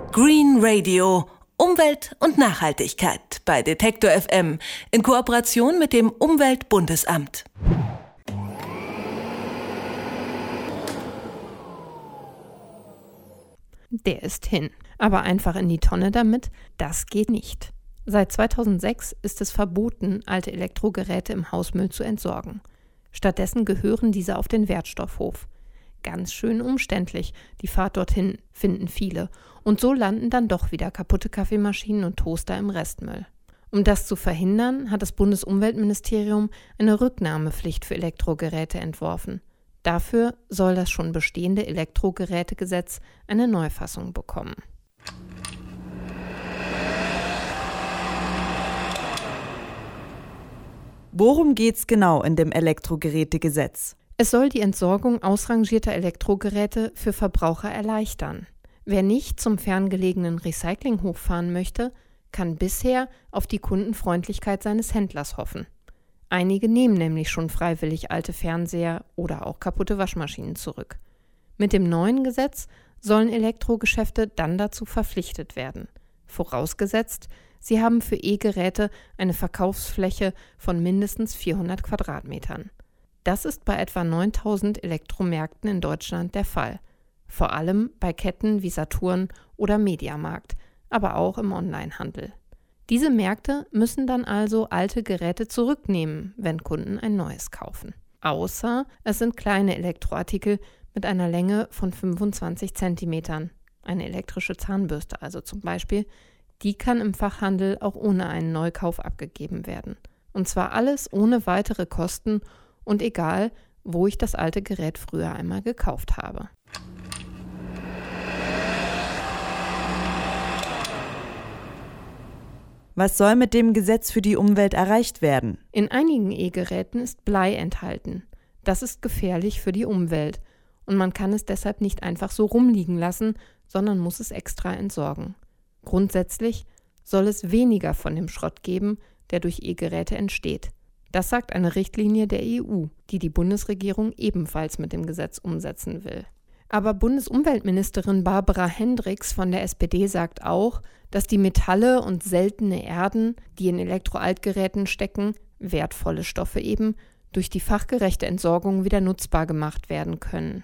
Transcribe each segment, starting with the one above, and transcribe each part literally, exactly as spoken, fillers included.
Green Radio. Umwelt und Nachhaltigkeit bei Detektor F M in Kooperation mit dem Umweltbundesamt. Der ist hin. Aber einfach in die Tonne damit, das geht nicht. Seit zweitausendsechs ist es verboten, alte Elektrogeräte im Hausmüll zu entsorgen. Stattdessen gehören diese auf den Wertstoffhof. Ganz schön umständlich, die Fahrt dorthin, finden viele. Und so landen dann doch wieder kaputte Kaffeemaschinen und Toaster im Restmüll. Um das zu verhindern, hat das Bundesumweltministerium eine Rücknahmepflicht für Elektrogeräte entworfen. Dafür soll das schon bestehende Elektrogerätegesetz eine Neufassung bekommen. Worum geht's genau in dem Elektrogerätegesetz? Es soll die Entsorgung ausrangierter Elektrogeräte für Verbraucher erleichtern. Wer nicht zum ferngelegenen Recyclinghof fahren möchte, kann bisher auf die Kundenfreundlichkeit seines Händlers hoffen. Einige nehmen nämlich schon freiwillig alte Fernseher oder auch kaputte Waschmaschinen zurück. Mit dem neuen Gesetz sollen Elektrogeschäfte dann dazu verpflichtet werden. Vorausgesetzt, sie haben für E-Geräte eine Verkaufsfläche von mindestens vierhundert Quadratmetern. Das ist bei etwa neuntausend Elektromärkten in Deutschland der Fall. Vor allem bei Ketten wie Saturn oder Mediamarkt, aber auch im Onlinehandel. Diese Märkte müssen dann also alte Geräte zurücknehmen, wenn Kunden ein neues kaufen. Außer es sind kleine Elektroartikel mit einer Länge von fünfundzwanzig Zentimetern. Eine elektrische Zahnbürste also zum Beispiel. Die kann im Fachhandel auch ohne einen Neukauf abgegeben werden. Und zwar alles ohne weitere Kosten und egal, wo ich das alte Gerät früher einmal gekauft habe. Was soll mit dem Gesetz für die Umwelt erreicht werden? In einigen E-Geräten ist Blei enthalten. Das ist gefährlich für die Umwelt und man kann es deshalb nicht einfach so rumliegen lassen, sondern muss es extra entsorgen. Grundsätzlich soll es weniger von dem Schrott geben, der durch E-Geräte entsteht. Das sagt eine Richtlinie der E U, die die Bundesregierung ebenfalls mit dem Gesetz umsetzen will. Aber Bundesumweltministerin Barbara Hendricks von der S P D sagt auch, dass die Metalle und seltene Erden, die in Elektroaltgeräten stecken, wertvolle Stoffe eben, durch die fachgerechte Entsorgung wieder nutzbar gemacht werden können.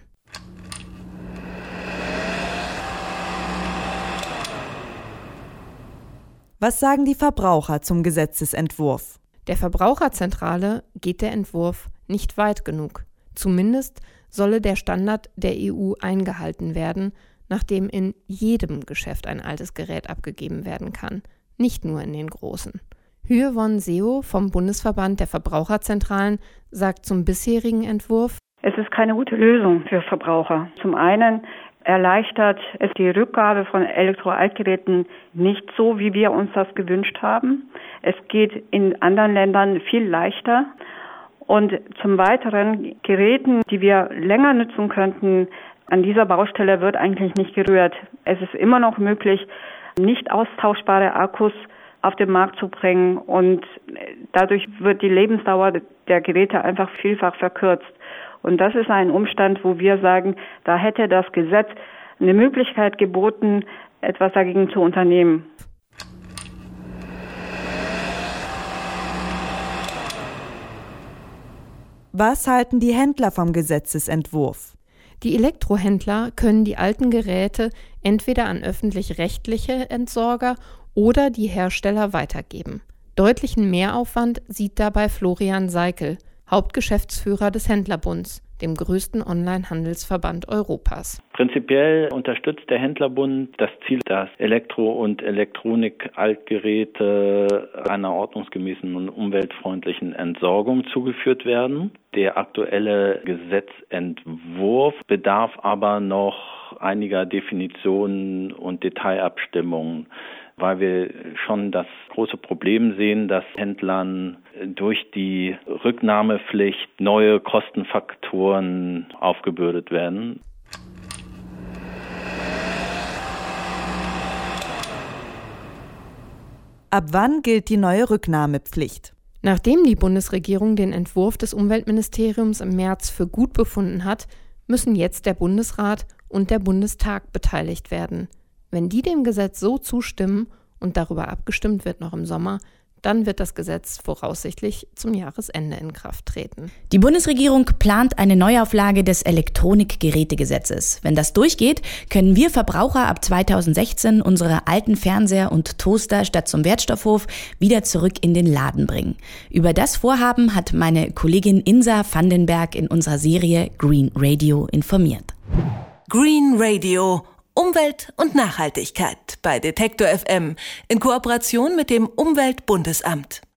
Was sagen die Verbraucher zum Gesetzesentwurf? Der Verbraucherzentrale geht der Entwurf nicht weit genug. Zumindest solle der Standard der E U eingehalten werden, nachdem in jedem Geschäft ein altes Gerät abgegeben werden kann, nicht nur in den großen. Hyewon Seo vom Bundesverband der Verbraucherzentralen sagt zum bisherigen Entwurf: Es ist keine gute Lösung für Verbraucher. Zum einen erleichtert es die Rückgabe von Elektroaltgeräten nicht so, wie wir uns das gewünscht haben. Es geht in anderen Ländern viel leichter. Und zum Weiteren, Geräten, die wir länger nutzen könnten, an dieser Baustelle wird eigentlich nicht gerührt. Es ist immer noch möglich, nicht austauschbare Akkus auf den Markt zu bringen und dadurch wird die Lebensdauer der Geräte einfach vielfach verkürzt. Und das ist ein Umstand, wo wir sagen, da hätte das Gesetz eine Möglichkeit geboten, etwas dagegen zu unternehmen. Was halten die Händler vom Gesetzesentwurf? Die Elektrohändler können die alten Geräte entweder an öffentlich-rechtliche Entsorger oder die Hersteller weitergeben. Deutlichen Mehraufwand sieht dabei Florian Seikel, Hauptgeschäftsführer des Händlerbunds, dem größten Onlinehandelsverband Europas. Prinzipiell unterstützt der Händlerbund das Ziel, dass Elektro- und Elektronik-Altgeräte einer ordnungsgemäßen und umweltfreundlichen Entsorgung zugeführt werden. Der aktuelle Gesetzentwurf bedarf aber noch einiger Definitionen und Detailabstimmungen, weil wir schon das große Problem sehen, dass Händlern durch die Rücknahmepflicht neue Kostenfaktoren aufgebürdet werden. Ab wann gilt die neue Rücknahmepflicht? Nachdem die Bundesregierung den Entwurf des Umweltministeriums im März für gut befunden hat, müssen jetzt der Bundesrat und der Bundestag beteiligt werden. Wenn die dem Gesetz so zustimmen und darüber abgestimmt wird noch im Sommer, dann wird das Gesetz voraussichtlich zum Jahresende in Kraft treten. Die Bundesregierung plant eine Neuauflage des Elektronikgerätegesetzes. Wenn das durchgeht, können wir Verbraucher ab zweitausendsechzehn unsere alten Fernseher und Toaster statt zum Wertstoffhof wieder zurück in den Laden bringen. Über das Vorhaben hat meine Kollegin Insa Vandenberg in unserer Serie Green Radio informiert. Green Radio. Umwelt und Nachhaltigkeit bei Detektor F M in Kooperation mit dem Umweltbundesamt.